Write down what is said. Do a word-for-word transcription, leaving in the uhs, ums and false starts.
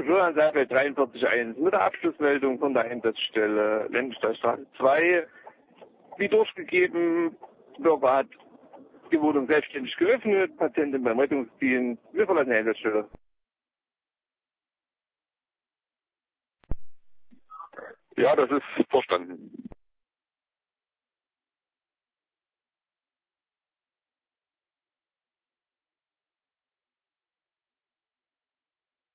Florian Seifeld dreiundvierzig eins mit der Abschlussmeldung von der Einsatzstelle Lendenstallstraße zwei. Wie durchgegeben, Bürger hat die Wohnung selbstständig geöffnet, Patientin beim Rettungsdienst. Wir verlassen die Einsatzstelle. Ja, das ist verstanden.